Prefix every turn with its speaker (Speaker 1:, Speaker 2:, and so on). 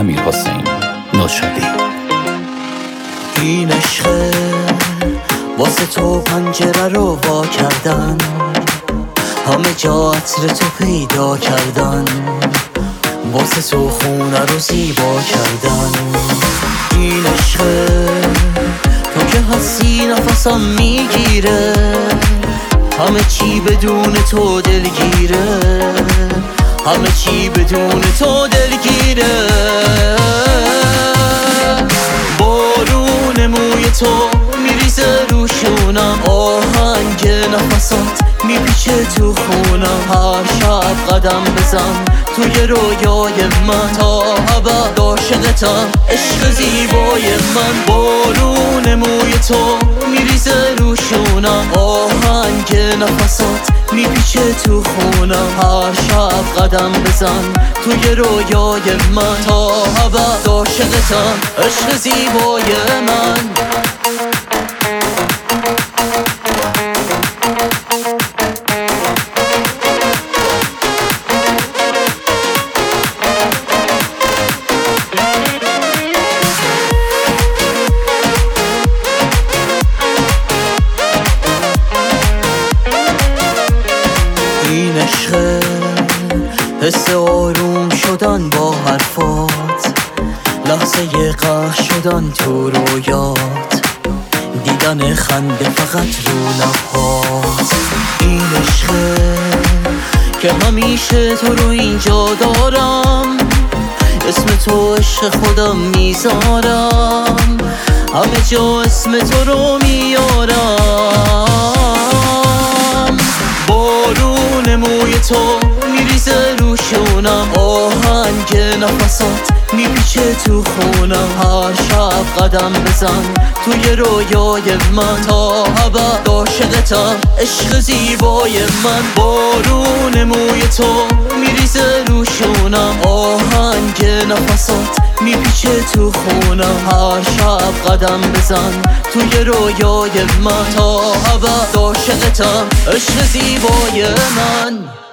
Speaker 1: امیرحسین نوشادی.
Speaker 2: این عشقه واسه تو پنجره رو وا کردن، همه جا عطر تو پیدا کردن، واسه تو خونه رو زیبا کردن. این عشقه تو که هستی نفسم میگیره، همه چی بدون تو دلگیره، همه چی بدون تو دلگیره. بارون موی تو میریزه رو شونم، آهنگ نفسات میپیچه تو خونم. هر شب قدم بزن توی رویای من، تا ابد عاشقتم عشق زیبای من. بارون موی تو میریزه رو شونم، آهنگ نفسات میپیچه تو خونم. هر شب قدم بزن توی رویای من، تا ابد عاشقتم عشق زیبای من. این عشقه حس آروم شدن با حرفات، لحظه قهر شدن تو رویات، دیدن خنده فقط رو لبات. این عشقه که همیشه تو رو اینجا دارم، اسم تو عشق خودم میذارم، همه جا اسم تو رو میارم. بارون موی تو میریزه رو شونم، آهنگ نفسات میپیچه تو خونم. هر شب قدم بزن توی رویای من، تا ابد عاشقتم عشق زیبای من. بارون موی تو میریزه رو شونم، آهنگ نفسات میپیچه تو خونم. هر شب قدم بزن توی رویای من، تا ابد عاشقتم عشق زیبای من.